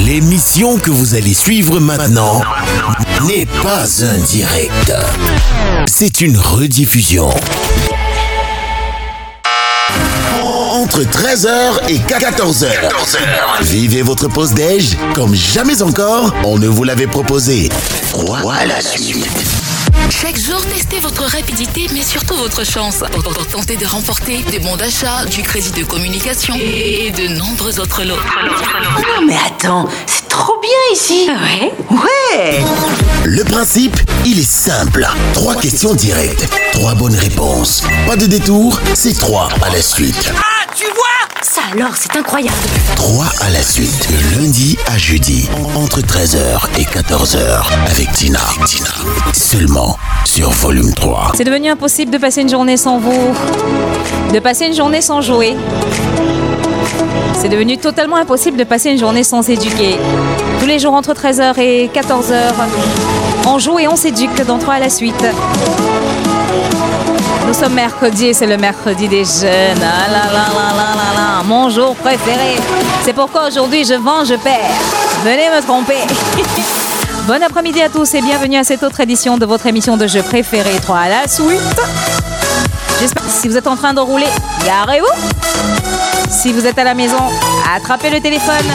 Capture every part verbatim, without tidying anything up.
L'émission que vous allez suivre maintenant n'est pas un direct. C'est une rediffusion. Entre treize heures et quatorze heures. Vivez votre pause déj comme jamais encore on ne vous l'avait proposé. Trois à la suite. Chaque jour, testez votre rapidité, mais surtout votre chance pour, pour tenter de remporter des bons d'achat, du crédit de communication et de nombreux autres lots. Non mais attends, c'est trop bien ici. Ouais. Ouais. Le principe, il est simple. Trois questions directes, trois bonnes réponses. Pas de détour, c'est trois à la suite. Ah, tu vois? Ça alors, c'est incroyable. Trois à la suite, de lundi à jeudi, entre treize heures et quatorze heures, avec Tina. Tina. Seulement sur Volume trois. C'est devenu impossible de passer une journée sans vous, de passer une journée sans jouer. C'est devenu totalement impossible de passer une journée sans s'éduquer. Tous les jours entre treize heures et quatorze heures, on joue et on s'éduque dans trois à la suite. Nous sommes mercredi et c'est le mercredi des jeunes. Ah là là là là là là, mon jour préféré. C'est pourquoi aujourd'hui je vends, je perds. Venez me tromper. Bon après-midi à tous et bienvenue à cette autre édition de votre émission de jeux préférée trois à la suite. J'espère que si vous êtes en train de rouler, garez-vous. Si vous êtes à la maison, attrapez le téléphone.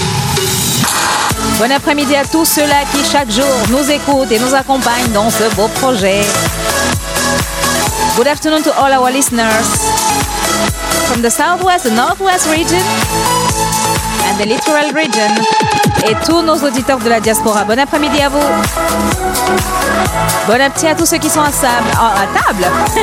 Bon après-midi à tous ceux-là qui chaque jour nous écoutent et nous accompagnent dans ce beau projet. Good afternoon to all our listeners from the southwest, the northwest region and the littoral region. Et tous nos auditeurs de la diaspora. Bon après-midi à vous. Bon appétit à tous ceux qui sont à, sable, à table.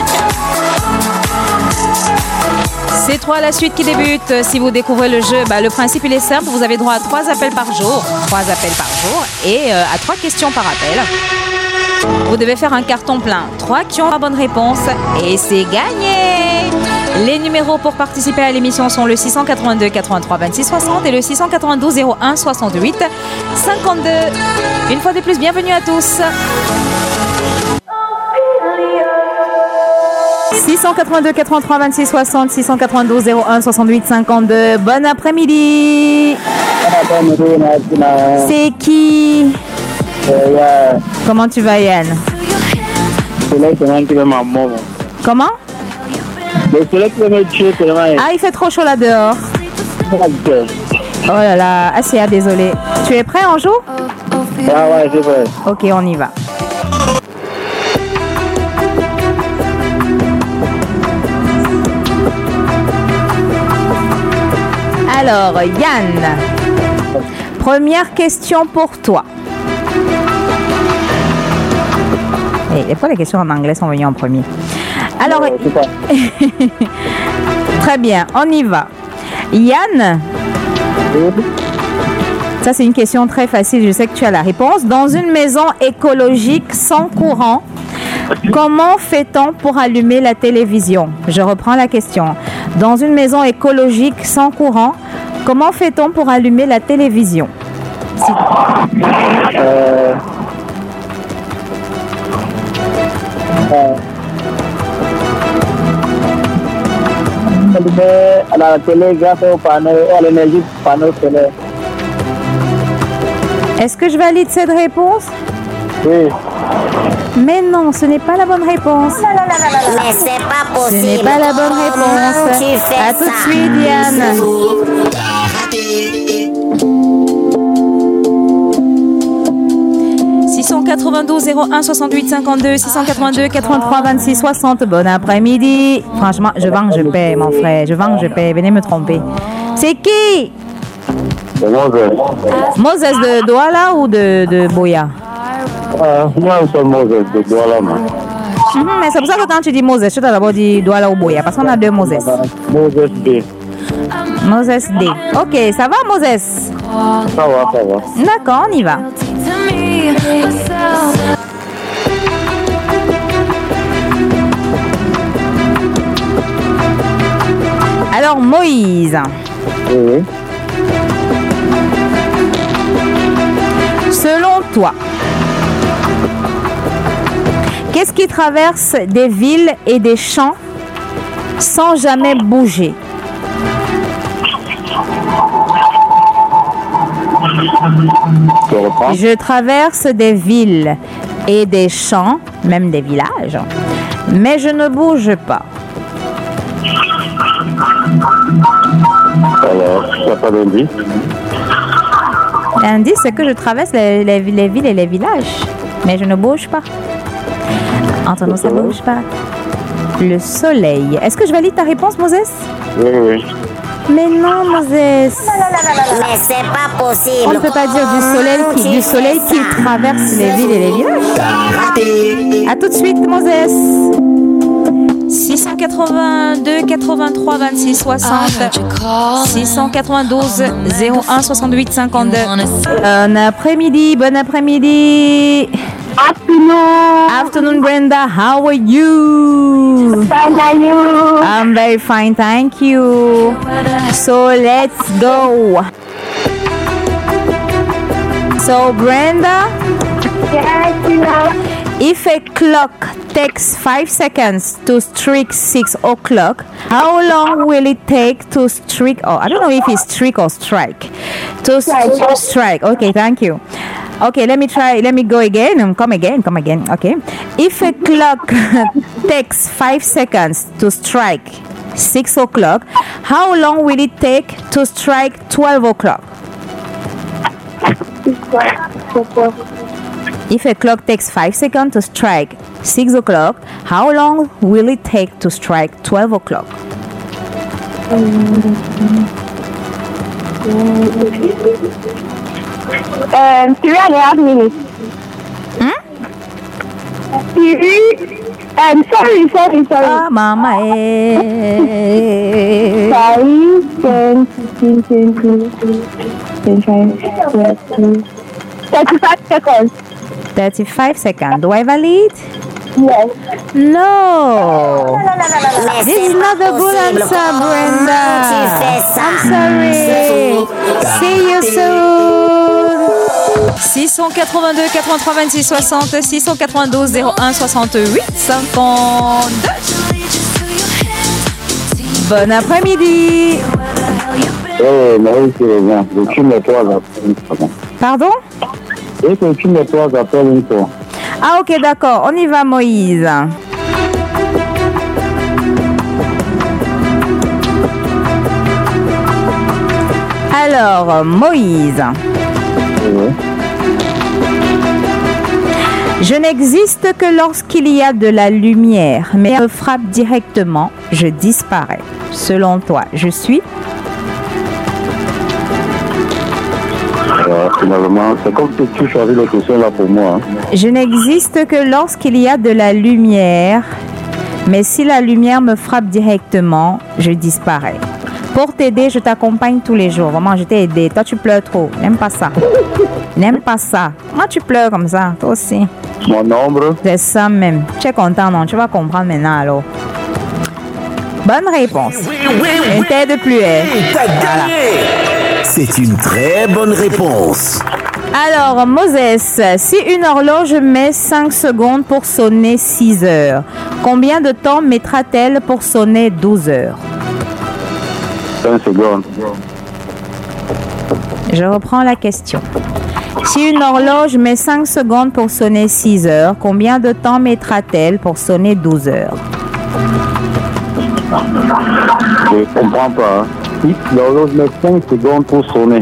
C'est trois à la suite qui débute. Si vous découvrez le jeu, bah, le principe il est simple. Vous avez droit à trois appels par jour. Trois appels par jour et euh, à trois questions par appel. Vous devez faire un carton plein. Trois qui ont la bonne réponse et c'est gagné. Les numéros pour participer à l'émission sont le six cent quatre-vingt-deux quatre-vingt-trois vingt-six soixante et le six cent quatre-vingt-douze zéro un soixante-huit cinquante-deux. Une fois de plus, bienvenue à tous. six cent quatre-vingt-deux quatre-vingt-trois vingt-six soixante, six cent quatre-vingt-douze zéro un soixante-huit cinquante-deux. Bon après-midi. C'est qui? Yeah. Comment tu vas, Yann? Comment? Ah, il fait trop chaud là dehors. Oh là là, ah c'est ah, désolé. Tu es prêt, on joue? Ah ouais, c'est vrai. Ok, on y va. Alors, Yann, première question pour toi. Et des fois, les questions en anglais sont venues en premier. Alors, ouais, très bien, on y va. Yann, ça c'est une question très facile, je sais que tu as la réponse. Dans une maison écologique sans courant, comment fait-on pour allumer la télévision? Je reprends la question. Dans une maison écologique sans courant, comment fait-on pour allumer la télévision? Si... Euh... Euh... à la télé grâce au panneau, à l'énergie du panneau solaire. Est-ce que je valide cette réponse? Oui. Mais non, ce n'est pas la bonne réponse. Mais c'est pas possible. Ce n'est pas la bonne réponse. Tu fais à tout de ça. suite, Diane. six cent quatre-vingt-douze zéro un soixante-huit cinquante-deux, six cent quatre-vingt-deux quatre-vingt-trois vingt-six soixante. Bon après-midi. Franchement, je vends, je paie, mon frère. Je vends, je paie. Venez me tromper. C'est qui? C'est Moses. Moses de Douala ou de, de Boya? Euh, moi, c'est Moses de Douala. Mm-hmm, mais c'est pour ça que quand tu dis Moses, je t'ai d'abord dit Douala ou Boya, parce qu'on a deux Moses. Moses B. Moses D. Ok, ça va, Moses? Ça va, ça va. D'accord, on y va. Alors, Moïse. Oui. Selon toi, qu'est-ce qui traverse des villes et des champs sans jamais bouger? Je reprends. Je traverse des villes et des champs, même des villages, mais je ne bouge pas. Alors, il n'y a pas d'indice. L'indice, c'est que je traverse les, les- les villes et les villages, mais je ne bouge pas. Entre nous, ça ne bouge pas. Le soleil. Est-ce que je valide ta réponse, Moses? Oui, oui. Mais non, Moses. Mais c'est pas On possible. ne peut pas dire du soleil qui, Comment du tu soleil fais qui ça? traverse les villes et les villages. À tout de suite, Moses. six cent quatre-vingt-deux, quatre-vingt-trois, vingt-six, soixante. six cent quatre-vingt-douze, zéro un, soixante-huit, cinquante-deux. Bon après-midi, bon après-midi. Afternoon. Afternoon, Brenda. How are you? Fine, are you? I'm very fine, thank you. So let's go. So Brenda, Yes, you know. if a clock takes five seconds to strike six o'clock, how long will it take to strike? Oh, I don't know if it's strike or strike. To st- strike. Okay, thank you. Okay, let me try. Let me go again. Come again. Come again. Okay. If a clock takes five seconds to strike six o'clock, how long will it take to strike twelve o'clock? If a clock takes five seconds to strike six o'clock, how long will it take to strike twelve o'clock? Um, three and a half minutes. Hmm? Three. Um, sorry, sorry, sorry. Ah, mama, eh. Five, ten, fifteen, twenty, twenty-five, thirty, thirty-five seconds. thirty-five seconds. Do I valid? Yes. No. Mais This c'est is pas not a good possible. answer, Comment Brenda. tu fais ça? I'm sorry. See you soon. six cent quatre-vingt-deux, quatre-vingt-trois, vingt-six, soixante, six cent quatre-vingt-douze, zéro un, soixante-huit, cinquante-deux. Bon après-midi. Eh, Marie, c'est bien. Je tue mes trois appels. Pardon? Et que tu mes trois appels une fois. Ah ok, d'accord. On y va, Moïse. Alors, Moïse. Oui. Je n'existe que lorsqu'il y a de la lumière, mais elle me frappe directement, je disparais. Selon toi, je suis? Alors, finalement, c'est comme si tu choisis les questions là pour moi. Hein. Je n'existe que lorsqu'il y a de la lumière, mais si la lumière me frappe directement, je disparais. Pour t'aider, je t'accompagne tous les jours. Vraiment, je t'ai aidé. Toi, tu pleures trop. N'aime pas ça. N'aime pas ça. Moi, tu pleures comme ça. Toi aussi. Mon nombre. C'est ça même. Tu es content, non? Tu vas comprendre maintenant, alors. Bonne réponse. Ne t'aide plus, hein? Voilà. C'est une très bonne réponse. Alors, Moses, si une horloge met cinq secondes pour sonner six heures, combien de temps mettra-t-elle pour sonner douze heures? cinq secondes. Je reprends la question. Si une horloge met cinq secondes pour sonner six heures, combien de temps mettra-t-elle pour sonner douze heures? Je ne comprends pas. Hein. Si l'horloge met cinq secondes pour sonner.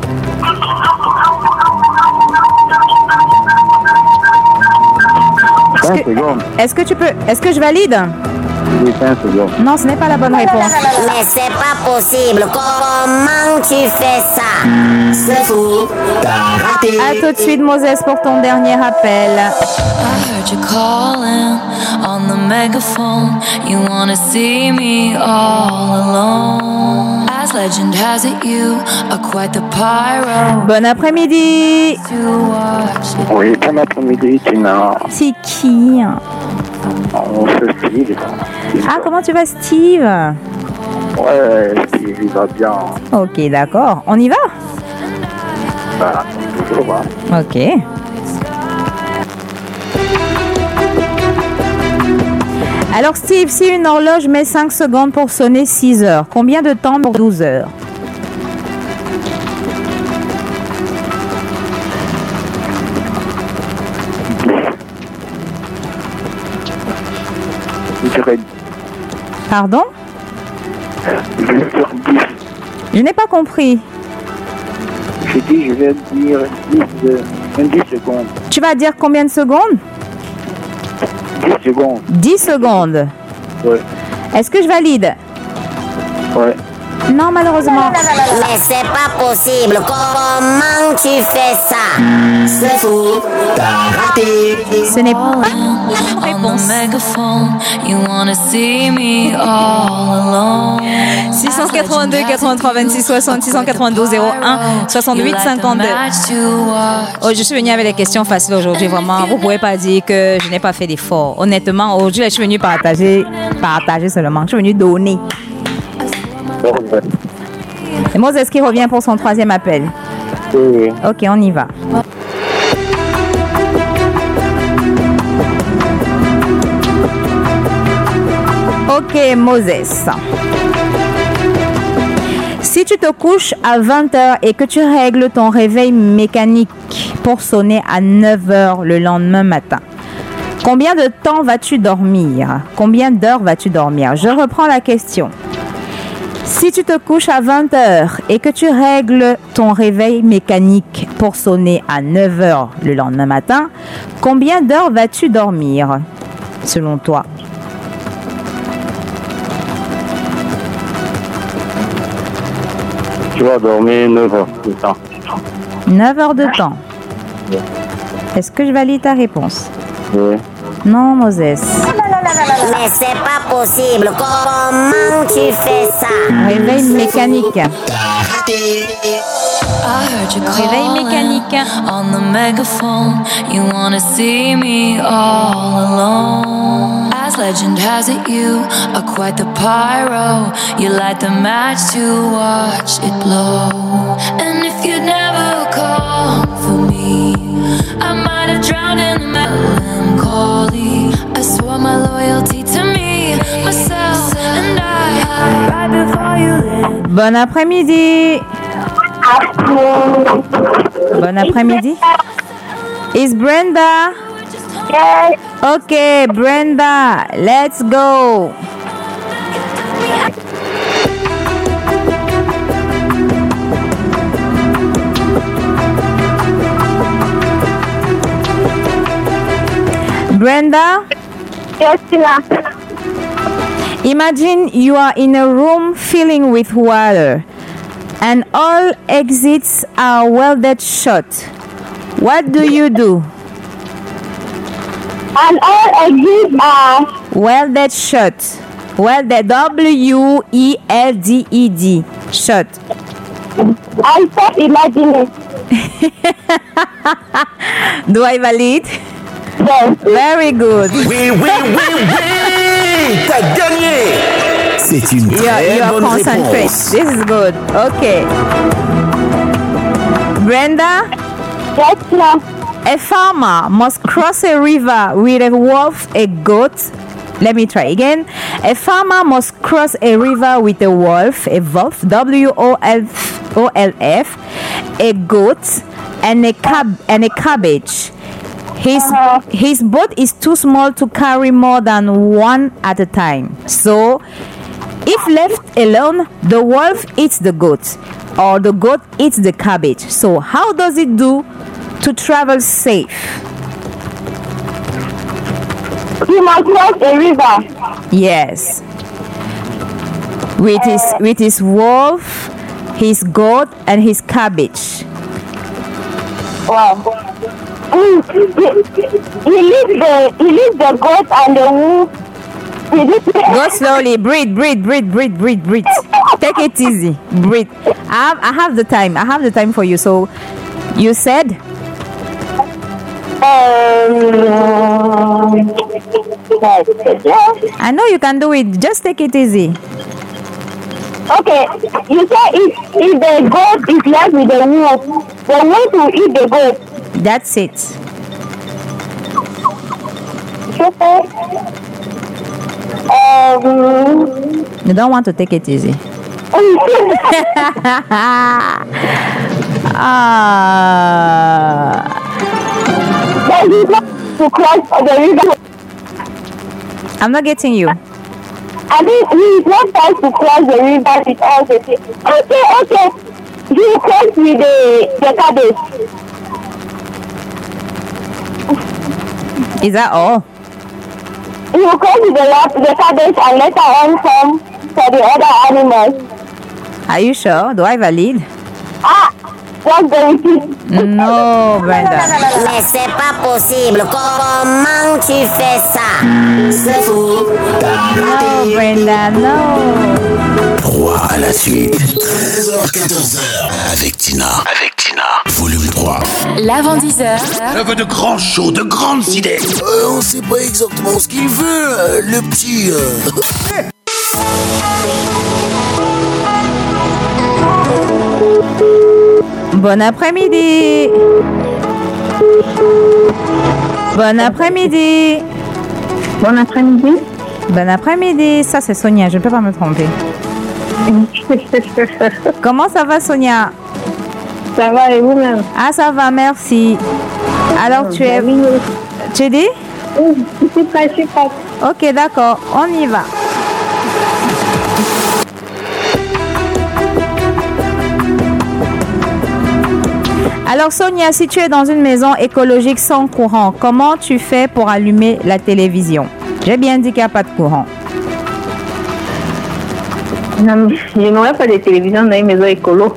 cinq secondes. Est-ce que tu peux... Est-ce que je valide? Oui, cinq secondes. Non, ce n'est pas la bonne réponse. Mais c'est pas possible. Comment tu fais ça? C'est faux. T'as raté. À tout de suite, Moses, pour ton dernier appel. I heard you calling on the megaphone. You wanna see me all alone. As legend has it, you are quite the pyro Bon après-midi. to watch it. Oui, bon après-midi, Tina. C'est qui? On se Steve. Ah, comment tu vas, Steve? Ouais, Steve, il va bien. Ok, d'accord. On y va? Bah, toujours, hein. Ok. Alors, Steve, si une horloge met cinq secondes pour sonner six heures, combien de temps pour douze heures? dirais Pardon? Je vais dire dix. Je n'ai pas compris. J'ai dit, je vais dire dix, euh, dix secondes. Tu vas dire combien de secondes? dix secondes. dix secondes. Ouais. Est-ce que je valide? Ouais. Non, malheureusement. Mais c'est pas possible. Comment tu fais ça? C'est faux, t'as raté. Ce n'est pas la bonne On the réponse. megaphone, you wanna see me all alone. six cent quatre-vingt-deux, quatre-vingt-trois, vingt-six, soixante, six cent quatre-vingt-douze, zéro un, soixante-huit, cinquante-deux. Oh, je suis venue avec des questions faciles aujourd'hui, vraiment. Vous ne pouvez pas dire que je n'ai pas fait d'efforts. Honnêtement, aujourd'hui, je suis venue partager, partager seulement. Je suis venue donner. Ouais. Et Moses qui revient pour son troisième appel. Oui. Ok, on y va. Ok, Moses. Si tu te couches à vingt heures et que tu règles ton réveil mécanique pour sonner à neuf heures le lendemain matin, combien de temps vas-tu dormir? Combien d'heures vas-tu dormir? Je reprends la question. Si tu te couches à vingt heures et que tu règles ton réveil mécanique pour sonner à neuf heures le lendemain matin, combien d'heures vas-tu dormir, selon toi? Tu vas dormir neuf heures de temps. neuf heures de temps. Est-ce que je valide ta réponse? Oui. Non, Moses. Mais c'est pas possible. Comment tu fais ça? Réveil mécanique. I heard you Réveil calling mécanique. on the megaphone. You wanna see me all alone. As legend has it, you are quite the pyro. You light the match to watch it blow. And if you'd never come for me, I might have drowned in the melancholy. I swore my loyalty to me, myself, and I. Right before you lit. Bon après-midi. Bon après-midi. Is Brenda? Yes. Okay, Brenda, let's go. Brenda, Yes, Tina. imagine you are in a room filling with water and all exits are welded shut. What do you do? And all exits are Welded shut. Welded, W E L D E D. Shut. I stop imagining. Do I valide? Yes. Very good. Oui, oui, oui, oui, t'as gagné. C'est une You are, très you are bonne concentrated. réponse. This is good. Okay. Brenda, Yes, Tina. a farmer must cross a river with a wolf, a goat. Let me try again. A farmer must cross a river with a wolf, a wolf, W O L F, a goat, and a cab and a cabbage. His his boat is too small to carry more than one at a time. So, if left alone, the wolf eats the goat, or the goat eats the cabbage. So, how does it do to travel safe? You must cross a river. Yes. With his with his wolf, his goat, and his cabbage. Wow. Mm, He, he leaves the he leaves the goat and the wolf. He leaves Go slowly. Breathe, breathe, breathe, breathe, breathe, breathe. Take it easy. Breathe. I have I have the time. I have the time for you. So, you said Um, I know you can do it. Just take it easy. okay, you say if, if the goat is left with the wolf, the wolf will eat the goat. That's it. Okay. Um, You don't want to take it easy. Ah. Then you have to cross the river. I'm not getting you. I mean, it's not time to cross the river with all the things. Okay, okay. You cross with the, the cabbage. Is that all? You cross with the, the cabbage and later on come for the other animals. Are you sure? Do I valide? Ah, just the repeat. No, Brenda. Mais c'est pas possible. Comment tu fais ça? C'est faux. No, Brenda, no. trois à la suite. treize heures quatorze heures. Avec Tina. Avec Tina. Volume trois. L'avant dix heures. Elle veut de grands shows, de grandes idées. Euh, on sait pas exactement ce qu'il veut, euh, le petit... Euh... Bon après-midi. Bon après-midi. Bon après-midi. Bon après-midi. Ça, c'est Sonia. Je ne peux pas me tromper. Comment ça va, Sonia? Ça va et vous-même? Ah, ça va, merci. Alors, tu es... Tu dis? Je suis prête, je suis prête. Ok, d'accord. On y va. Alors Sonia, si tu es dans une maison écologique sans courant, comment tu fais pour allumer la télévision? J'ai bien dit qu'il n'y a pas de courant. Non, je n'aurai pas de télévision dans une maison écolo.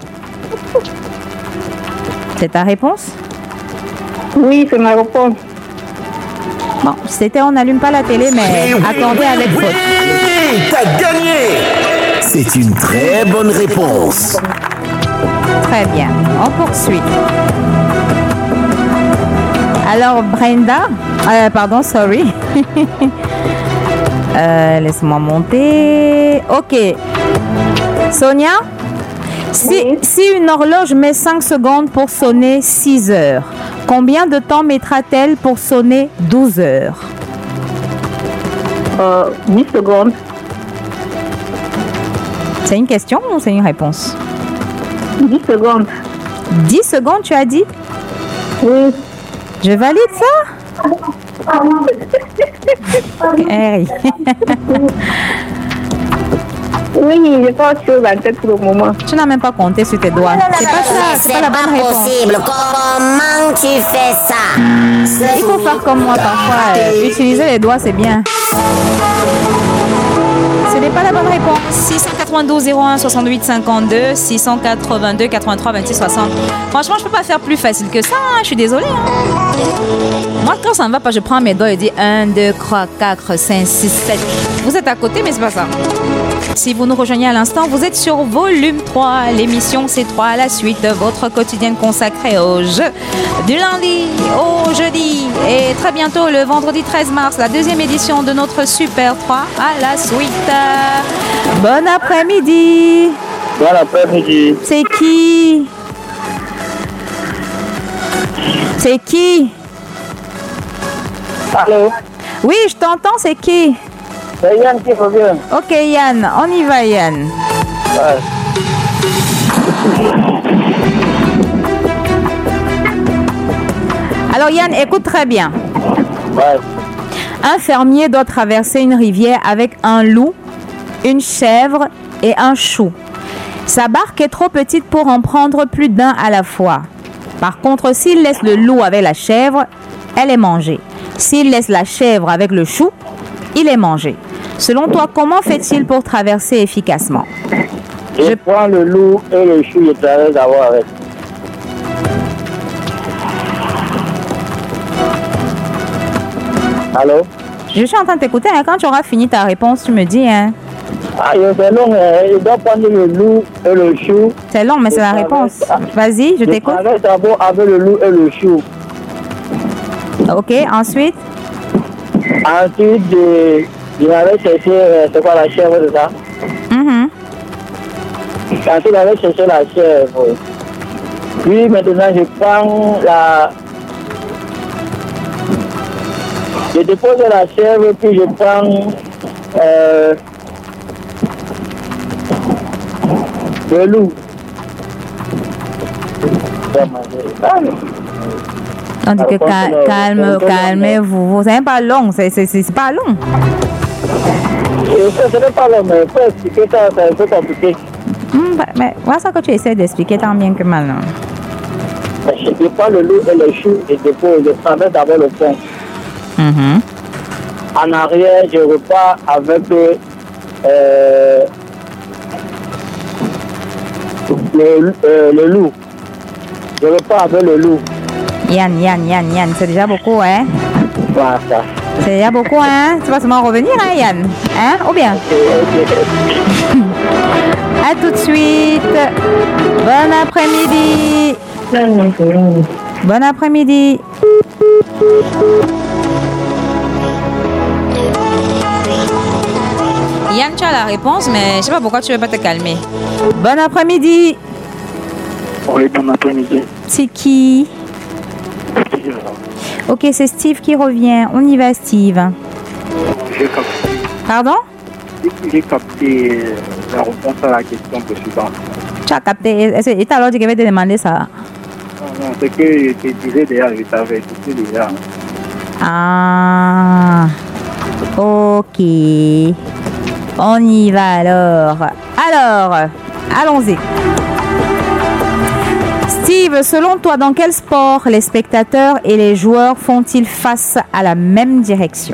C'est ta réponse? Oui, c'est ma réponse. Bon, c'était on n'allume pas la télé, mais accordé avec faute. Oui, t'as gagné! C'est une très bonne réponse. Très bien, on poursuit. Alors Brenda, euh, pardon, sorry. euh, Laisse-moi monter. Ok. Sonia, si, Oui. si une horloge met cinq secondes pour sonner six heures, combien de temps mettra-t-elle pour sonner douze heures? Euh, dix secondes. C'est une question ou c'est une réponse? dix secondes. dix secondes, tu as dit? Oui. Je valide ça? Hey. Oui, j'ai pas autre chose à tête pour le moment. Tu n'as même pas compté sur tes doigts. C'est pas ça, Mais c'est c'est pas la pas bonne réponse. possible. Comment tu fais ça? Il faut faire comme moi parfois. euh, utiliser les doigts, c'est bien. Ce n'est pas la bonne réponse. six cent quatre-vingt-douze zéro un soixante-huit cinquante-deux, six cent quatre-vingt-deux quatre-vingt-trois vingt-six soixante. Franchement, je peux pas faire plus facile que ça. Hein. Je suis désolée. Hein. Moi, quand ça ne va pas, je prends mes doigts et dis un, deux, trois, quatre, cinq, six, sept. Vous êtes à côté, mais c'est pas ça. Si vous nous rejoignez à l'instant, vous êtes sur Volume trois. L'émission C trois, la suite de votre quotidienne consacrée aux jeux du lundi au jeudi. Et très bientôt, le vendredi treize mars, la deuxième édition de notre Super trois à la suite. Bon après-midi. Bon après-midi. C'est qui? C'est qui? Allô? Oui, je t'entends, c'est qui? C'est Yann qui revient. Ok Yann, on y va Yann. Ouais. Alors Yann, écoute très bien. Ouais. Un fermier doit traverser une rivière avec un loup, une chèvre et un chou. Sa barque est trop petite pour en prendre plus d'un à la fois. Par contre, s'il laisse le loup avec la chèvre, elle est mangée. S'il laisse la chèvre avec le chou, il est mangé. Selon toi, comment fait-il pour traverser efficacement? Je, je prends le loup et le chou, je traverse d'abord avec. Allô? Je suis en train de t'écouter. Hein. Quand tu auras fini ta réponse, tu me dis. Hein. Ah, c'est long. Je dois prendre le loup et le chou. C'est long, mais c'est la réponse. Vas-y, je t'écoute. Je traverse d'abord avec le loup et le chou. Ok, ensuite? Ensuite, je, je vais chercher, c'est quoi la chèvre, c'est ça? Mm-hmm. Ensuite, je vais chercher la chèvre. Puis maintenant, je prends la... Je dépose la chèvre, puis je prends euh, le loup. On dit que cal calme, calmez-vous. C'est pas long, c'est pas long. Je ne sais pas, mais pour expliquer ça, c'est un peu compliqué. Hum, bah, mais voilà ça que tu essaies d'expliquer tant bien que mal. Hein. Je prends le loup et les choux et dépose, je traverse d'abord le pont. Mm-hmm. En arrière, je repars avec euh, le, euh, le loup. Je repars avec le loup. Yann, Yann, Yann, Yann, c'est déjà beaucoup, hein? Voilà ça. C'est déjà beaucoup, hein? Tu vas seulement revenir, hein, Yann? Hein? Ou bien? Okay, okay. À tout de suite. Bon après-midi. Bon après-midi. Yann, tu as la réponse, mais je sais pas pourquoi tu veux pas te calmer. Bon après-midi. Oui, bon après-midi. C'est qui? Ok, c'est Steve qui revient. On y va, Steve. J'ai capté. Pardon? J'ai capté la réponse à la question précédente. Tu as capté. Et t'as alors dit que je vais te demander ça? Non, non, c'est que je te disais déjà, je t'avais écouté déjà. Ah. Ok. On y va alors. Alors, allons-y. Steve, selon toi, dans quel sport les spectateurs et les joueurs font-ils face à la même direction?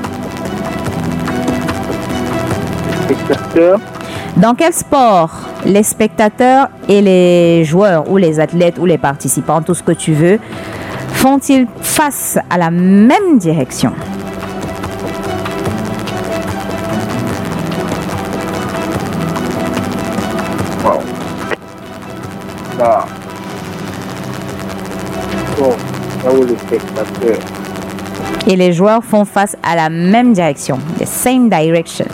Spectateurs. Dans quel sport les spectateurs et les joueurs ou les athlètes ou les participants, tout ce que tu veux, font-ils face à la même direction? Wow. Là. Bon, là où les spectateurs. Et les joueurs font face à la même direction, the same direction.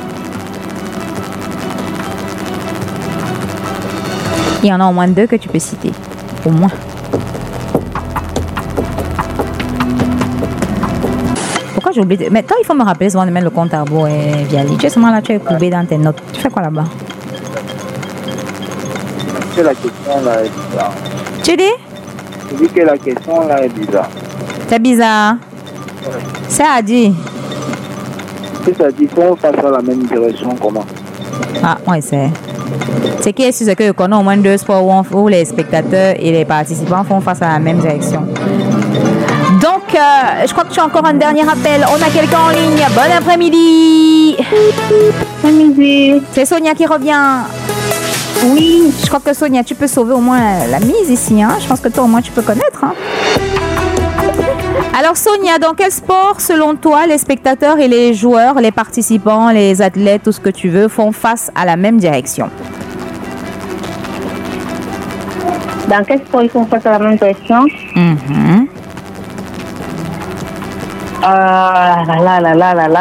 Il y en a au moins deux que tu peux citer. Au moins. Pourquoi j'ai oublié de... Mais toi, il faut me rappeler souvent de mettre le compte à rebours et Viali. Tu es seulement là, tu es courbé dans tes notes. Tu fais quoi là-bas? Que la question là est bizarre. Tu dis? Je dis que la question là est bizarre. C'est bizarre. Ouais. C'est à dire. Si ça dit qu'on fasse la même direction, comment? Ah, ouais, c'est... C'est qui est sûr que je connais au moins deux sports où, on, où les spectateurs et les participants font face à la même direction. Donc, euh, je crois que tu as encore un dernier appel. On a quelqu'un en ligne. Bon après-midi. Bon après-midi. C'est Sonia qui revient. Oui. Je crois que Sonia, tu peux sauver au moins la mise ici. Hein? Je pense que toi, au moins, tu peux connaître. Hein? Alors, Sonia, dans quel sport, selon toi, les spectateurs et les joueurs, les participants, les athlètes, tout ce que tu veux, font face à la même direction? Dans quel sport ils font face à la même direction? Mm-hmm. Ah là là là là là.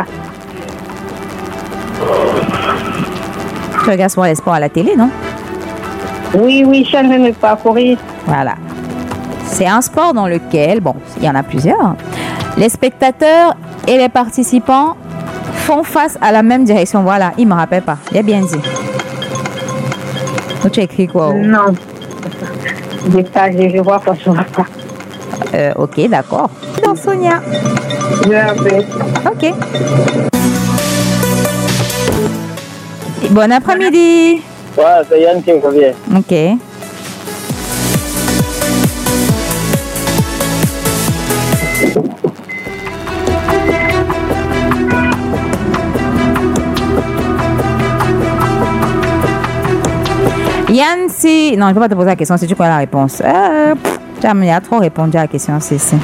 Tu regardes souvent les sports à la télé, non? Oui, oui, je suis en train de parcourir. Voilà. C'est un sport dans lequel, bon, il y en a plusieurs, les spectateurs et les participants font face à la même direction. Voilà, il ne me rappelle pas. Il a bien dit. Donc, tu as écrit quoi? Non. Je pas, je vois pas, je vois pas. Euh, ok, d'accord. Non, Sonia. Je vais. Ok. Et bon après-midi. Ouais, c'est Yann qui revient. Ok. Yann, si... Non, je ne peux pas te poser la question si tu connais la réponse. Euh, pff, il a trop répondu à la question, c'est ça.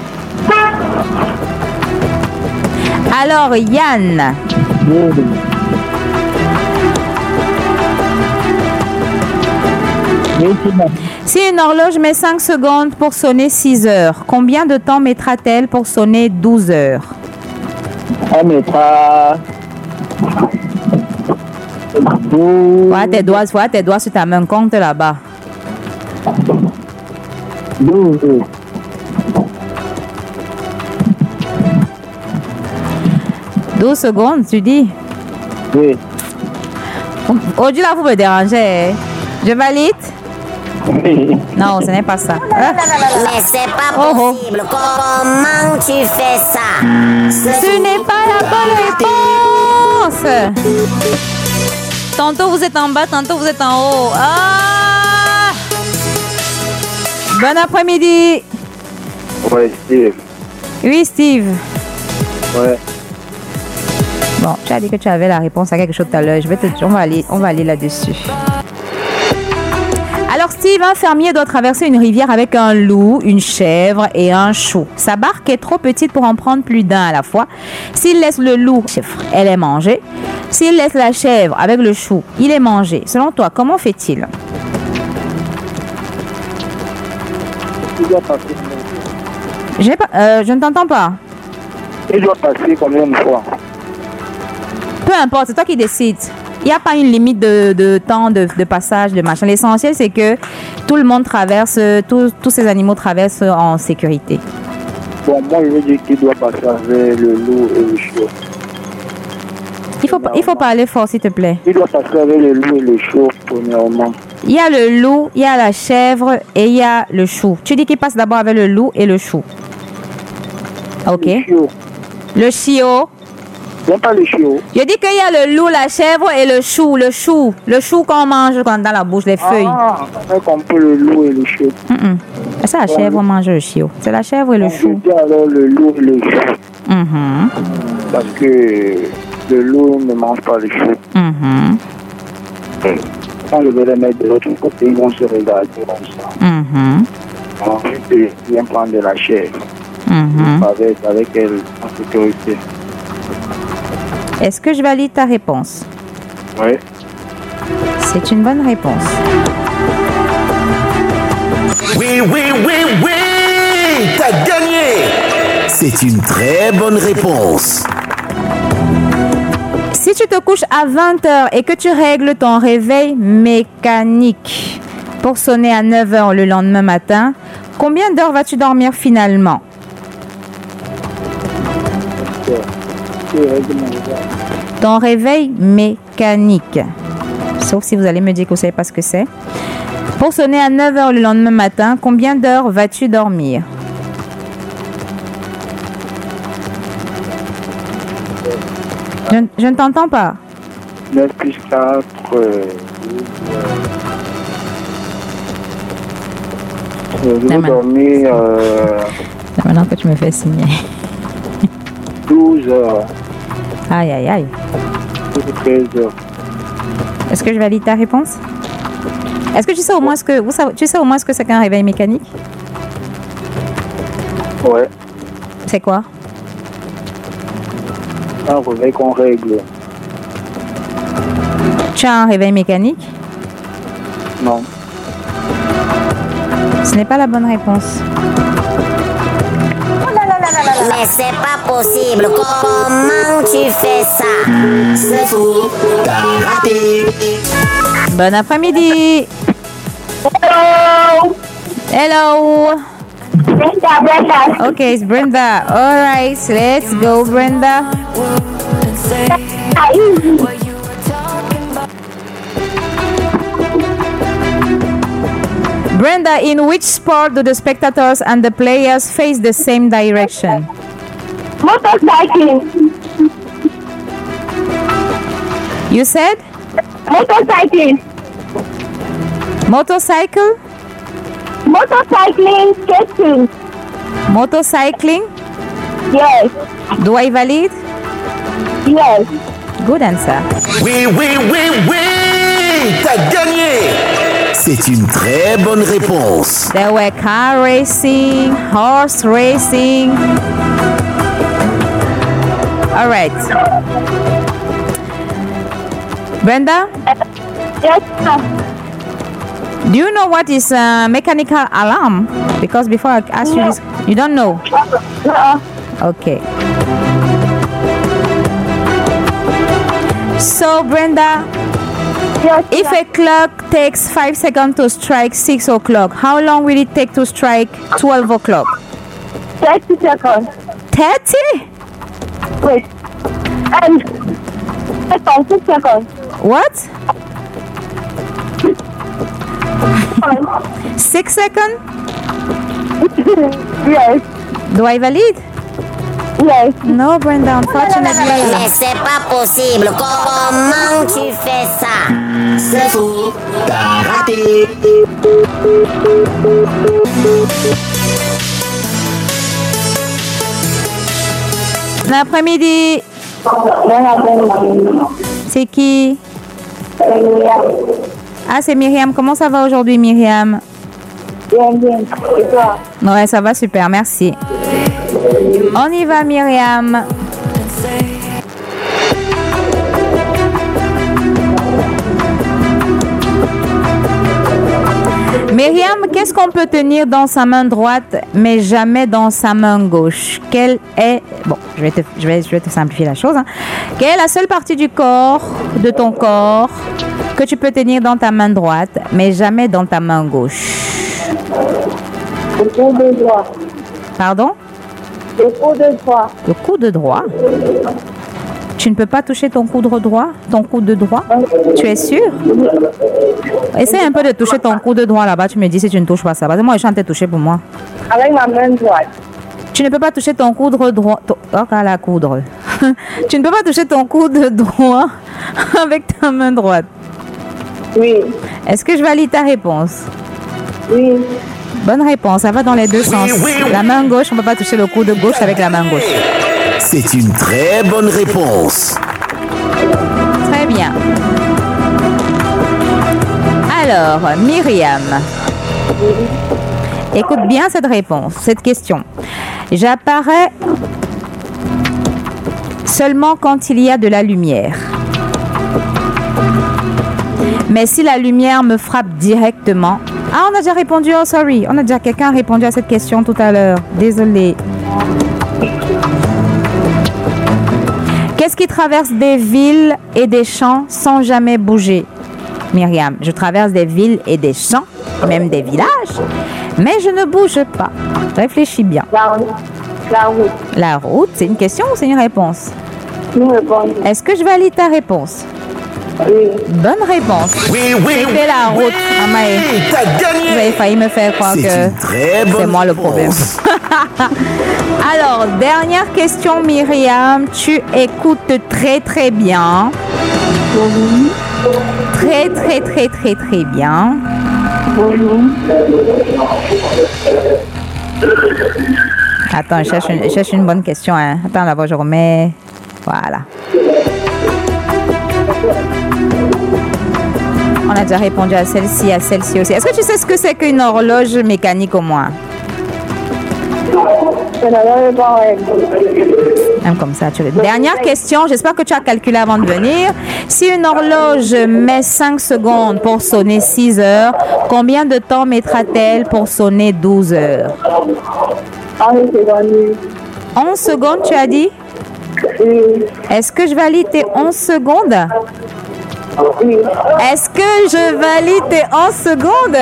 Alors, Yann. Si une horloge met cinq secondes pour sonner six heures, combien de temps mettra-t-elle pour sonner douze heures? Elle mettra... Voilà tes doigts, voilà tes doigts sur ta main, compte là-bas. douze. douze secondes, tu dis? Oui. Aujourd'hui, là, vous me dérangez. Je valide? Oui. Non, ce n'est pas ça. Mais c'est pas Oh, possible. Comment tu fais ça? Ce n'est pas la bonne réponse. réponse. Tantôt vous êtes en bas, tantôt vous êtes en haut. Ah! Bon après-midi. Ouais, Steve. Oui, Steve. Ouais. Bon, tu as dit que tu avais la réponse à quelque chose tout à l'heure. Je vais te, on va aller, on va aller là-dessus. Alors Steve, un fermier doit traverser une rivière avec un loup, une chèvre et un chou. Sa barque est trop petite pour en prendre plus d'un à la fois. S'il laisse le loup, elle est mangée. S'il laisse la chèvre avec le chou, il est mangé. Selon toi, comment fait-il? Il doit passer. J'ai pas, euh, je ne t'entends pas. Il doit passer combien de fois? Peu importe, c'est toi qui décides. Il n'y a pas une limite de, de temps de, de passage, de machin. L'essentiel, c'est que tout le monde traverse, tous, tous ces animaux traversent en sécurité. Bon, moi, je veux dire qu'il doit passer avec le loup et le chou. Il faut, il faut parler fort, s'il te plaît. Il doit passer avec le loup et le chou, premièrement. Il y a le loup, il y a la chèvre et il y a le chou. Tu dis qu'il passe d'abord avec le loup et le chou. Ok. Le chiot. Le chiot. Non, pas le chiot. Je dis qu'il y a le loup, la chèvre et le chou. Le chou. Le chou qu'on mange quand dans la bouche, les feuilles. Ah, c'est qu'on peut le loup et le chiot. Mm -mm. C'est la chèvre ouais. mange le chiot. C'est la chèvre et le on chou. Je dis alors le loup et le chou. Mm -hmm. Parce que le loup ne mange pas le chou. Mm -hmm. Quand je vais les mettre de l'autre côté, ils vont se regarder comme ça. Mm -hmm. Ensuite, je viens prendre de la chèvre. Mm -hmm. avec, avec elle en sécurité. Est-ce que je valide ta réponse? Oui. C'est une bonne réponse. Oui, oui, oui, oui! T'as gagné! C'est une très bonne réponse. Si tu te couches à vingt heures et que tu règles ton réveil mécanique pour sonner à neuf heures le lendemain matin, combien d'heures vas-tu dormir finalement? Ton réveil mécanique. Sauf si vous allez me dire que vous ne savez pas ce que c'est. Pour sonner à neuf heures le lendemain matin, combien d'heures vas-tu dormir? Je, je ne t'entends pas. neuf plus quatre. Euh, euh, je vais dormir. Euh, C'est maintenant que tu me fais signer. douze heures. Aïe, aïe, aïe. treize heures. Est-ce que je valide ta réponse? Est-ce que tu sais au moins ce que, vous savez, tu sais au moins ce que c'est qu'un réveil mécanique? Ouais. C'est quoi? Un réveil qu'on règle. Tu as un réveil mécanique? Non. Ce n'est pas la bonne réponse. Mais c'est pas possible. Comment tu fais ça? C'est faux. T'as raté. Bon après-midi. Hello. Hello. Brenda, Brenda. Okay, it's Brenda. All right, let's go, Brenda. Brenda, in which sport do the spectators and the players face the same direction? Motorcycling. You said? Motorcycling. Motorcycle? Motorcycling, skating. Motorcycling? Yes. Do I valid? Yes. Good answer. Oui, oui, oui, oui! T'as gagné! C'est une très bonne réponse. There were car racing, horse racing. All right. Brenda? Yes, sir. Do you know what is a mechanical alarm? Because before I ask you this, you don't know? Uh-uh. Okay. So, Brenda, Yes, if a clock takes five seconds to strike six o'clock, how long will it take to strike twelve o'clock? thirty seconds. thirty? Wait. And seconds, six seconds. What? Six seconds? Yes. Do I valid? Yes. No, Brenda, unfortunately. Mais c'est pas possible. Comment tu fais ça? C'est faux, t'as raté. Bon après-midi. Bon après-midi. C'est qui? Myriam. Ah, c'est Myriam. Comment ça va aujourd'hui, Myriam? Bien, bien. Et toi? Ouais, ça va super, merci. On y va, Myriam. Myriam, qu'est-ce qu'on peut tenir dans sa main droite, mais jamais dans sa main gauche? Quelle est... Bon, je vais te, je vais, je vais te simplifier la chose. Hein. Quelle est la seule partie du corps, de ton corps, que tu peux tenir dans ta main droite, mais jamais dans ta main gauche? Le coude droit. Pardon? Le coude droit. Le coude droit? Tu ne peux pas toucher ton coude droit? Ton coude droit? Tu es sûr? Essaye un peu de toucher ton coude droit là-bas. Tu me dis si tu ne touches pas ça. Parce que moi, je suis touché pour moi. Avec ma main droite. Tu ne peux pas toucher ton coude droit. Oh, la coudre. Tu ne peux pas toucher ton coude droit avec ta main droite. Oui. Est-ce que je valide ta réponse? Oui. Bonne réponse. Ça va dans les deux sens. Oui, oui. La main gauche, on ne peut pas toucher le coude gauche avec la main gauche. C'est une très bonne réponse. Très bien. Alors, Myriam, écoute bien cette réponse, cette question. J'apparais seulement quand il y a de la lumière. Mais si la lumière me frappe directement... Ah, on a déjà répondu, oh sorry, on a déjà quelqu'un a répondu à cette question tout à l'heure. Désolée. Qu'est-ce qui traverse des villes et des champs sans jamais bouger? Myriam, je traverse des villes et des champs, même des villages, mais je ne bouge pas. Réfléchis bien. La route. La route. La route, c'est une question ou c'est une réponse? Nous répondons. Est-ce que je valide ta réponse? Oui. Bonne réponse. Oui, oui, C'était la route, oui, Amae. t'as Vous gagné. avez failli me faire croire C'est que une très bonne c'est moi le problème. réponse. Alors, dernière question, Myriam. Tu écoutes très très bien. Très très très très très bien. Attends, je cherche une, je cherche une bonne question. Hein. Attends, là-bas, je remets. Voilà. On a déjà répondu à celle-ci, à celle-ci aussi. Est-ce que tu sais ce que c'est qu'une horloge mécanique au moins? Je n'avais pas répondu. Même comme ça, tu le... Dernière question, j'espère que tu as calculé avant de venir. Si une horloge met cinq secondes pour sonner six heures, combien de temps mettra-t-elle pour sonner douze heures? onze secondes. onze secondes, tu as dit? Oui. Est-ce que je valide tes onze secondes? Oui. Est-ce que je valide tes onze secondes?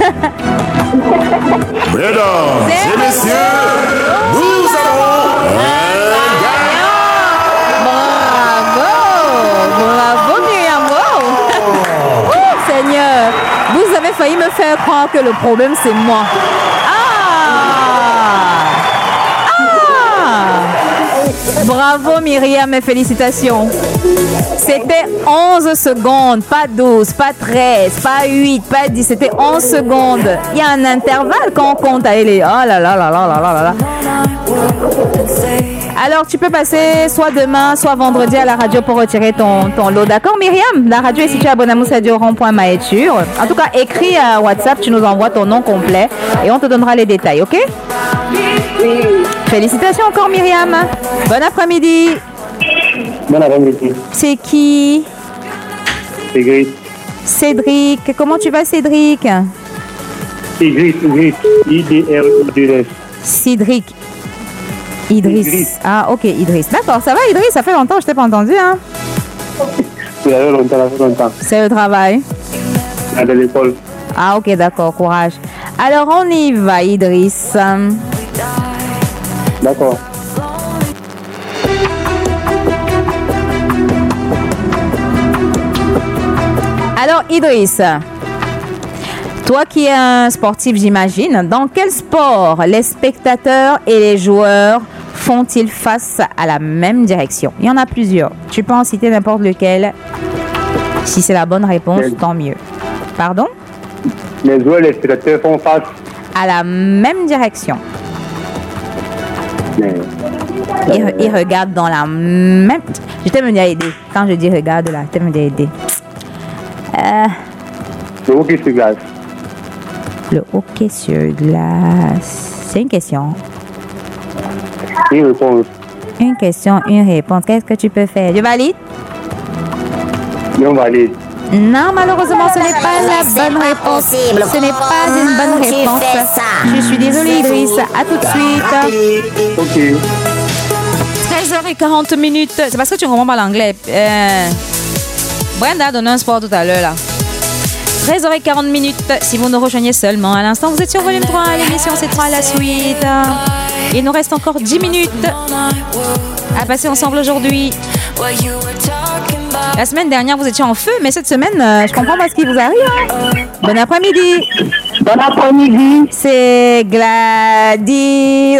Mesdames et messieurs, nous avons un gagnant. Bravo! Bravo, Myriam! Wow. Oh, Seigneur! Vous avez failli me faire croire que le problème, c'est moi. Ah! Ah! Bravo, Myriam, et félicitations. C'était onze secondes, pas douze, pas treize, pas huit, pas dix, c'était onze secondes. Il y a un intervalle quand on compte. Allez, oh là là là là là là là. Alors, tu peux passer soit demain, soit vendredi à la radio pour retirer ton, ton lot. D'accord, Myriam? La radio est située à Bonamous, radio rond-point Maéture. En tout cas, écris à WhatsApp, tu nous envoies ton nom complet et on te donnera les détails, ok? Oui. Félicitations encore, Myriam. Bon après-midi. Bon après-midi. C'est qui? Cédric. Cédric. Comment tu vas, Cédric? Cédric, Cédric. I D R I D S. Cédric. Idriss. Idriss. Ah, ok, Idriss. D'accord, ça va, Idriss? Ça fait longtemps que je t'ai pas entendu, hein? Ça fait longtemps, ça fait longtemps. C'est le travail. À de l'école. Ah, ok, d'accord, courage. Alors, on y va, Idriss. D'accord. Alors, Idriss, toi qui es un sportif, j'imagine, dans quel sport les spectateurs et les joueurs font-ils face à la même direction? Il y en a plusieurs. Tu peux en citer n'importe lequel. Si c'est la bonne réponse, Mais... tant mieux. Pardon? Les eaux et les spectateurs font face à la même direction. Mais... Ils, re- ils regardent dans la même... Je t'aime bien aider. Quand je dis regarde là, je t'aime bien aider. Euh, le hockey sur glace. le hockey sur glace. C'est une question. Une réponse. Une question, une réponse. Qu'est-ce que tu peux faire? Je valide? Non valide. Non, malheureusement, ce n'est pas la bonne réponse. Ce n'est pas une bonne réponse. Je suis désolée, Idriss. À tout de suite. Ok. treize heures quarante minutes. C'est parce que tu ne comprends pas l'anglais. Euh... Brenda a donné un sport tout à l'heure, là. treize heures quarante minutes. Si vous nous rejoignez seulement à l'instant, vous êtes sur Volume trois. L'émission, c'est trois à la suite. Il nous reste encore dix minutes à passer ensemble aujourd'hui. La semaine dernière, vous étiez en feu, mais cette semaine, euh, je comprends pas ce qui vous arrive. Hein. Bon après-midi. Bon après-midi. C'est Gladys.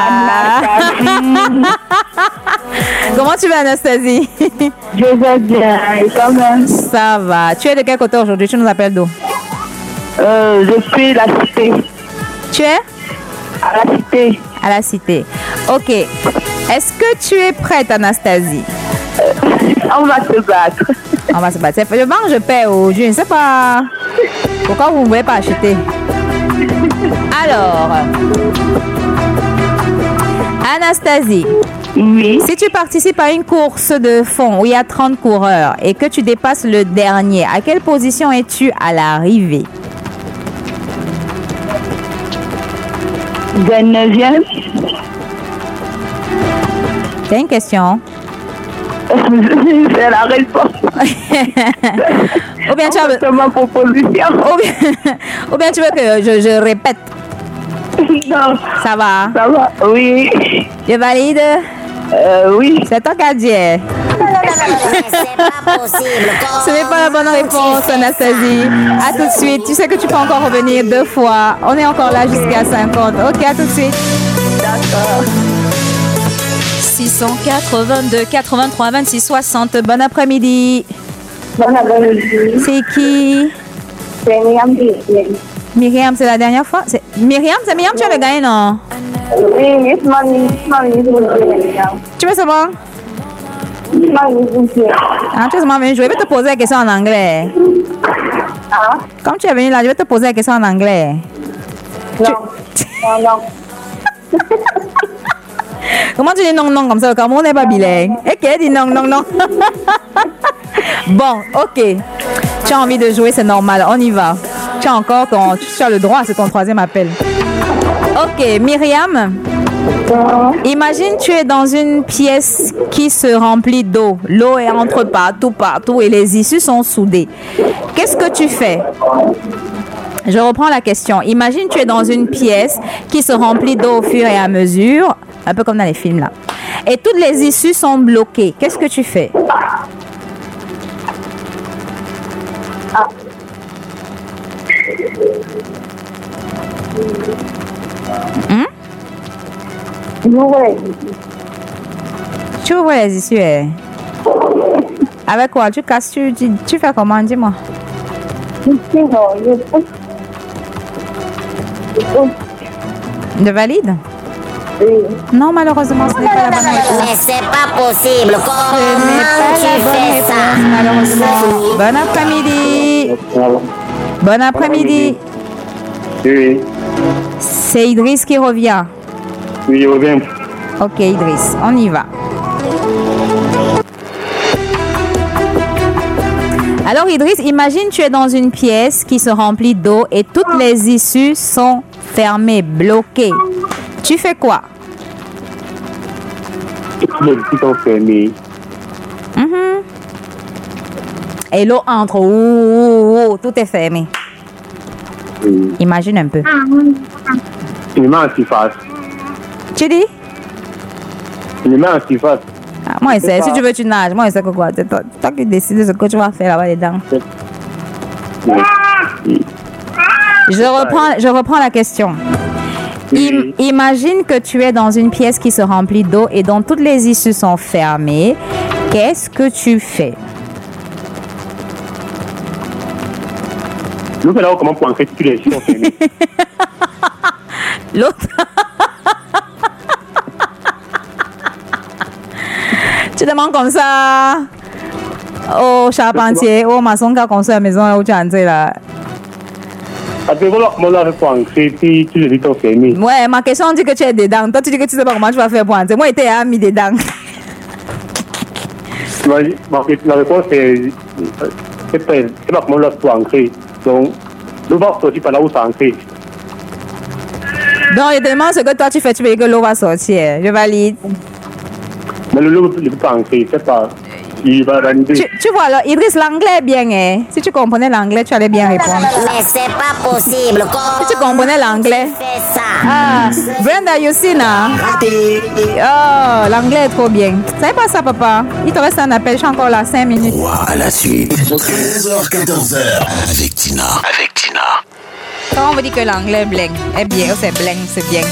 Comment tu vas, Anastasie? Je vais bien, et quand même. Ça va. Tu es de quel côté aujourd'hui? Tu nous appelles d'où? Euh, je suis la cité. Tu es? À la cité. À la cité. Ok. Est-ce que tu es prête, Anastasie? On va se battre. On va se battre. Je mange, je paie aujourd'hui. Je ne sais pas pourquoi vous ne voulez pas acheter. Alors, Anastasie. Oui. Si tu participes à une course de fond où il y a trente coureurs et que tu dépasses le dernier, à quelle position es-tu à l'arrivée? vingt-neuvième. C'est une question. C'est la réponse. Ou bien tu as... C'est ma proposition. Ou bien... Ou bien tu veux que je, je répète? Non. Ça va? Ça va, oui. Je valide? Euh, oui. C'est toi qui as dit. C'est pas possible. Ce n'est pas la bonne réponse, Anastasie. À tout de suite. Tu sais que tu peux encore revenir deux fois. On est encore là jusqu'à cinquante. Ok, à tout de suite. D'accord. six cent quatre-vingt-deux, quatre-vingt-trois, vingt-six, soixante. Bon après-midi. Bon après-midi. C'est qui? C'est Myriam. Myriam, c'est la dernière fois. C'est... Myriam, c'est Myriam, tu avais gagné, non? Oui, it's money, it's money, it's money. Tu veux savoir? It's money, it's money. Ah, tu es seulement venu jouer. Je vais te poser la question en anglais. Ah? Comme tu es venu là, je vais te poser la question en anglais. Non. Non, non. Comment tu dis non, non comme ça? Le Cameroun n'est pas bilingue. Et qui dit non, non, non? Bon, ok. Tu as envie de jouer, c'est normal. On y va. Tu as encore ton... Tu as le droit, c'est ton troisième appel. Ok, Myriam. Imagine tu es dans une pièce qui se remplit d'eau. L'eau est entre partout, partout et les issues sont soudées. Qu'est-ce que tu fais? Je reprends la question. Imagine tu es dans une pièce qui se remplit d'eau au fur et à mesure, un peu comme dans les films là. Et toutes les issues sont bloquées. Qu'est-ce que tu fais? Ah. Hum? Ouais. Tu ouvres les issues. Eh? Avec quoi? Tu casses, tu, tu, tu fais comment? Dis-moi. Non, je peux. De valide? Oui. Non, malheureusement, ce n'est pas la bonne réponse. Mais c'est pas possible. Ce n'est pas Comment tu la bonne fais réponse, ça? malheureusement. Bon après-midi. Bon après-midi. Oui, C'est Idriss qui revient. oui, je reviens. Ok, Idriss, on y va. Alors, Idriss, imagine tu es dans une pièce qui se remplit d'eau et toutes les issues sont fermées, bloquées. Tu fais quoi? Toutes les issues sont fermées. Mhm. Et l'eau entre. Ouh, ouh, ouh, tout est fermé. Oui. Imagine un peu. Je me mets en surface. Tu dis? Je me mets en surface. Ah, moi, je sais. Si tu veux, tu nages. Moi, je sais que quoi. C'est toi, toi qui décides ce que tu vas faire là-bas dedans. Oui. Je reprends, je reprends la question. Im- imagine que tu es dans une pièce qui se remplit d'eau et dont toutes les issues sont fermées. Qu'est-ce que tu fais? Nous verrons comment pour entrer toutes les issues sont fermées. L'autre. Tu demandes comme ça au charpentier, au maçon qui a construit la maison là où tu es entré là. Après, voilà comment on a fait pour entrer si toutes les issues sont fermées. Ouais, ma question dit que tu es dedans. Toi, tu dis que tu sais pas comment tu vas faire pour entrer. Moi, j'étais mis dedans. Ma, ma, la réponse est c'est pas, c'est pas comment on a fait pour entrer. Donc, l'eau va sortir par là où ça entrer. Donc, je te demande ce que toi tu fais, tu veux que l'eau va sortir. Je valide. Mais le loup ne peut pas entrer, c'est pas. Il va valider. Tu, tu vois, alors, Idriss, l'anglais est bien, hein? Si tu comprenais l'anglais, tu allais bien répondre. Mais c'est pas possible. Si tu comprenais l'anglais. Fais ça. Ah, Brenda, you see now? Oh, l'anglais est trop bien. Tu savais pas ça, papa? Il te reste un appel, je suis encore là, cinq minutes. À la suite. treize heures, quatorze heures. Avec Tina. Avec Tina. Quand on vous dit que l'anglais est bling, est bien, c'est bling, c'est bien.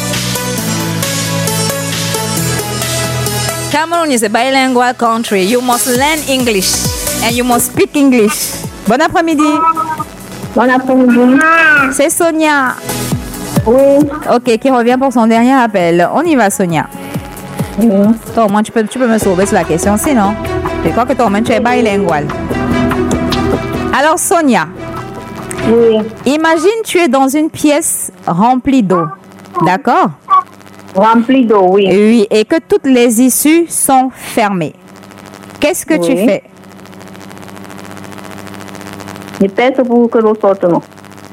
Cameroon is a bilingual country. You must learn English and you must speak English. Bon après-midi. Bon après-midi. C'est Sonia. Oui. Ok, qui revient pour son dernier appel. On y va, Sonia. Oui. Toi, au moins, tu peux, tu peux me sauver sur la question, sinon. Je crois que toi, au moins, tu es bilingual. Alors, Sonia. Oui. Imagine, tu es dans une pièce remplie d'eau. D'accord? Rempli d'eau, oui. Oui, et que toutes les issues sont fermées. Qu'est-ce que Oui. tu fais? Je pèse pour que l'eau sorte, non.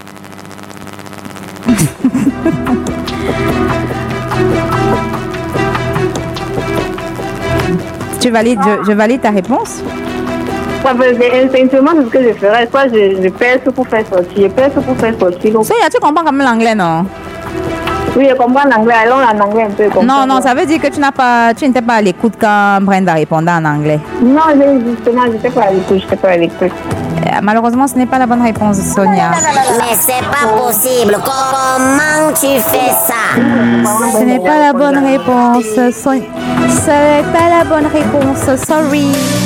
Tu valides, je, je valide ta réponse? Ça veut dire, instinctivement, ce que je ferais, soit je, je pèse pour faire sortir, je pèse pour faire sortir l'eau. Sonia, tu comprends quand même l'anglais, non? Oui, je comprends l'anglais, allons en anglais un peu. Comme Non, ça, non, ça veut dire que tu n'as pas, tu n'étais pas à l'écoute quand Brenda répondait en anglais. Non, je- justement, je n'étais pas à l'écoute, je n'étais pas à l'écoute. Euh, Malheureusement, ce n'est pas la bonne réponse, Sonia. Mais c'est pas possible. Comment tu fais ça? Ce n'est pas la bonne réponse, Sonia. Ce n'est pas la bonne réponse, sorry.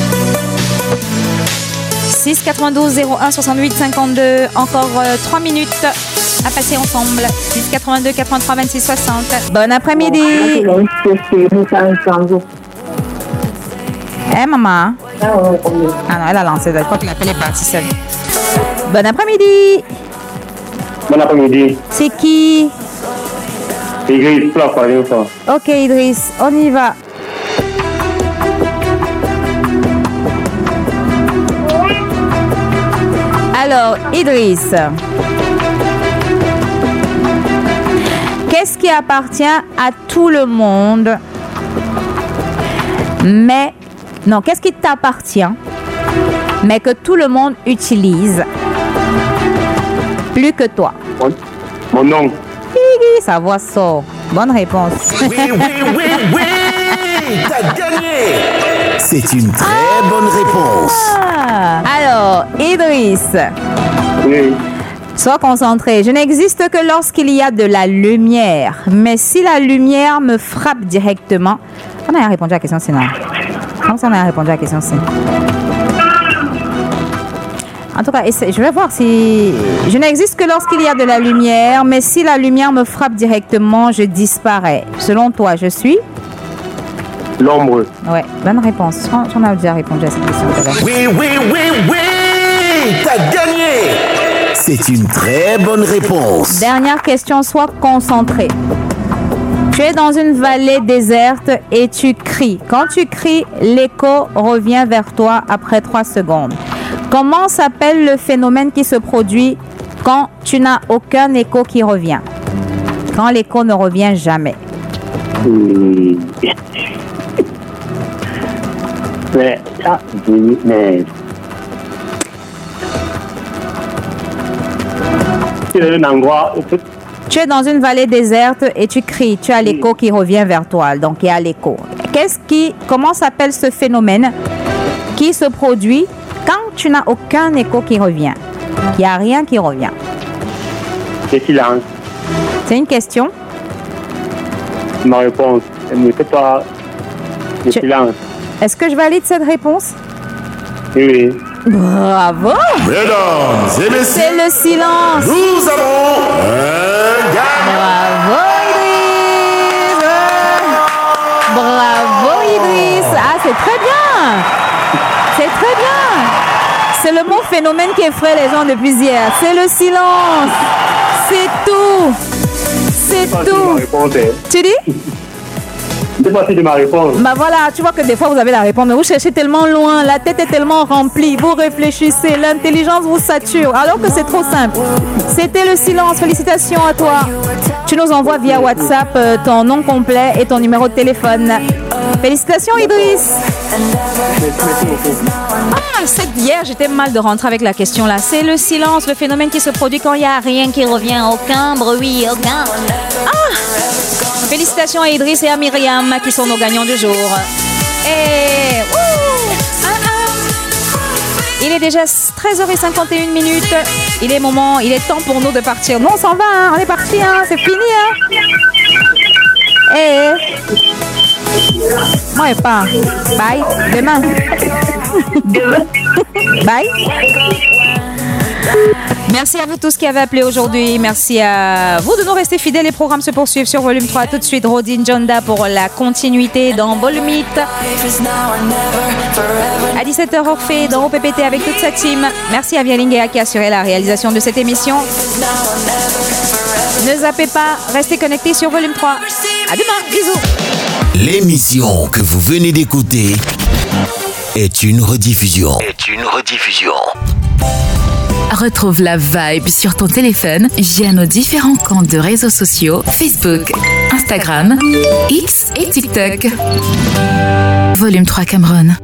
six quatre-vingt-douze zéro un soixante-huit cinquante-deux, encore euh, trois minutes à passer ensemble. six quatre-vingt-deux quatre-vingt-trois vingt-six soixante. Bon après-midi. Eh maman. Ah non, elle a lancé, je crois que l'appel est parti seul. Bon après-midi. Bon après-midi. C'est qui? Idriss, tu vas parler ou ça? Ok Idriss, on y va. Alors, Idriss, qu'est-ce qui appartient à tout le monde, mais... Non, qu'est-ce qui t'appartient, mais que tout le monde utilise, plus que toi? Mon, mon nom. Higi, sa voix sort. Bonne réponse. Oui, oui, oui, oui. T'as gagné. C'est une très bonne réponse. Ah, alors, Idriss, Oui. sois concentré. Je n'existe que lorsqu'il y a de la lumière. Mais si la lumière me frappe directement... On a répondu à la question, sinon. Comment ça, on a répondu à la question, sinon? En tout cas, essaie- je vais voir si... Je n'existe que lorsqu'il y a de la lumière. Mais si la lumière me frappe directement, je disparais. Selon toi, je suis... L'ombre. Ouais, bonne réponse. Je pense qu'on a déjà répondu à cette question. tout à l'heure. Oui, oui, oui, oui. T'as gagné. C'est une très bonne réponse. Dernière question, sois concentré. Tu es dans une vallée déserte et tu cries. Quand tu cries, l'écho revient vers toi après trois secondes. Comment s'appelle le phénomène qui se produit quand tu n'as aucun écho qui revient? Quand l'écho ne revient jamais. Oui. Mais, ça, oui, mais. C'est un endroit. Tu es dans une vallée déserte et tu cries. Tu as l'écho qui revient vers toi. Donc, il y a l'écho. Qu'est-ce qui, comment s'appelle ce phénomène qui se produit quand tu n'as aucun écho qui revient? Il n'y a rien qui revient. C'est silence. C'est une question? ma réponse. Elle n'était pas le Tu- silence. Est-ce que je valide cette réponse? Oui, oui. Bravo! Mesdames et messieurs, C'est le silence! nous avons un gagnant. Bravo Idriss! Bravo Idriss! Ah, c'est très bien! C'est très bien! C'est le bon phénomène qui effraie les gens depuis hier. C'est le silence! C'est tout! C'est C'est ma tout! réponse. hein. Tu dis? C'est parti de ma réponse. Bah voilà, tu vois que des fois vous avez la réponse, mais vous cherchez tellement loin, la tête est tellement remplie, vous réfléchissez, l'intelligence vous sature, alors que c'est trop simple. C'était le silence, félicitations à toi. Tu nous envoies via WhatsApp euh, ton nom complet et ton numéro de téléphone. Félicitations Idriss. Merci beaucoup. Ah, c'est hier, j'étais mal de rentrer avec la question là. C'est le silence, le phénomène qui se produit quand il n'y a rien qui revient, aucun bruit, aucun... Ah! Félicitations à Idriss et à Myriam qui sont nos gagnants du jour. Et... Ouh! Ah, ah. Il est déjà treize heures cinquante et une minutes. Il est moment, il est temps pour nous de partir. Nous on s'en va, hein. On est parti, hein. C'est fini. Hein. Et... Moi et pas. Bye. Demain. Bye. Merci à vous tous qui avez appelé aujourd'hui. Merci à vous de nous rester fidèles. Les programmes se poursuivent sur Volume trois. Tout de suite, Rodin Jonda pour la continuité dans Volume huit. À dix-sept heures, Orphée dans O P P T avec toute sa team. Merci à Vialingea qui a assuré la réalisation de cette émission. Ne zappez pas, restez connectés sur Volume trois. À demain, bisous. L'émission que vous venez d'écouter est une rediffusion. Est une rediffusion. Retrouve la vibe sur ton téléphone via nos différents comptes de réseaux sociaux Facebook, Instagram, X et TikTok. Volume trois Cameroun.